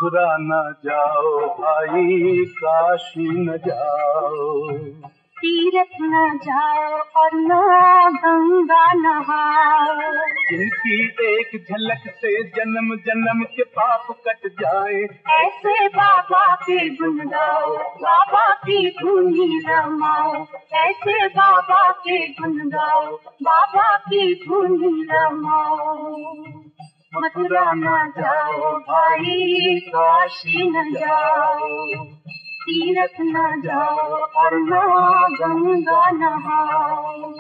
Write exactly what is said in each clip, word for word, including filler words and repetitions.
मथुरा न जाओ भाई, काशी न जाओ, तीर्थ न जाओ और न गंगा नहाओ। जिनकी एक झलक से जन्म जन्म के पाप कट जाए, ऐसे बाबा के गुण गाओ, बाबा की धुनी रमाओ। ऐसे बाबा के गुण गाओ, बाबा की धुनी रमाओ। मथुरा न जाओ भाई, काशी न जाओ, तीर्थ न जाओ और न गंगा नहाओ।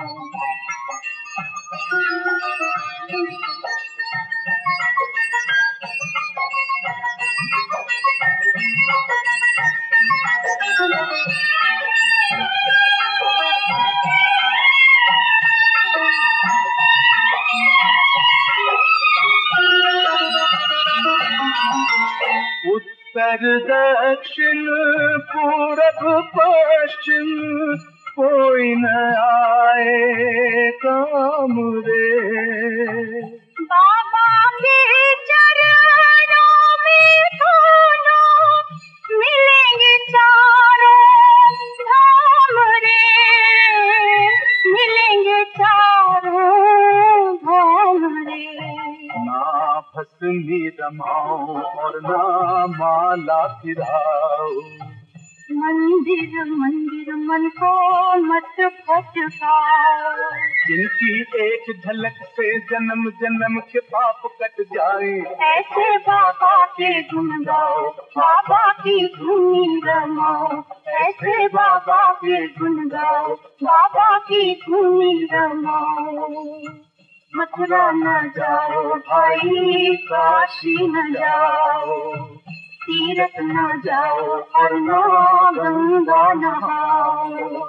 उत्तर दक्षिण पूरब पश्चिम, कोई न आए काम रे। बाबा के चरणों में दोनों मिलेंगे चारों धाम रे, मिलेंगे चारों धाम रे। ना भस्मी रमाओ और ना माला फिराओ, मंदिर मंदिर मन को मत भटकाओ। जिनकी एक झलक से जन्म जन्म के पाप कट जाए, ऐसे बाबा के गुण गाओ, बाबा की धुनी रमाओ। ऐसे बाबा के गुण गाओ, बाबा की धुनी रमाओ। मथुरा न जाओ भाई, काशी न जाओ, तीर्थ न जाओ और न गंगा नहाओ।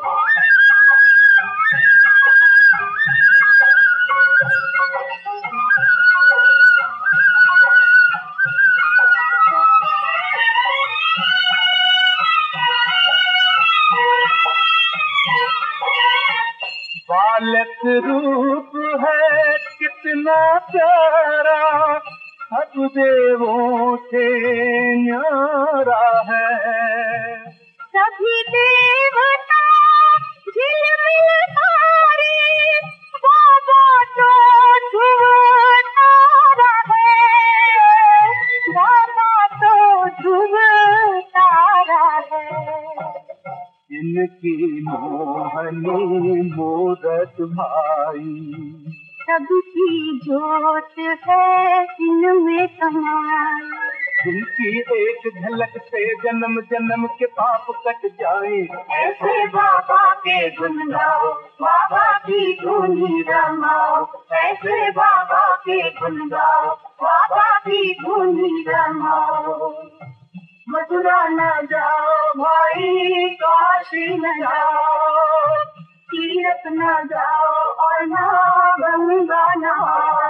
बालक रूप है कितना प्यारा, सब देवों से न्यारा है। सभी देवता झिलमिल तारे, बाबा तो ध्रुव तारा है। बाबा तो ध्रुव तारा है। इनकी मोहनी मूरत भाई, सबकी जोत है इनमें समाई। जिनकी एक झलक से जन्म जन्म के पाप कट जाए, ऐसे बाबा के गुण गाओ, बाबा की धुनी रमाओ। ऐसे बाबा के गुण गाओ, बाबा की धुनी रमाओ। मथुरा न जाओ भाई, काशी न जाओ, तीर्थ न जाओ और न गंगा नहाओ।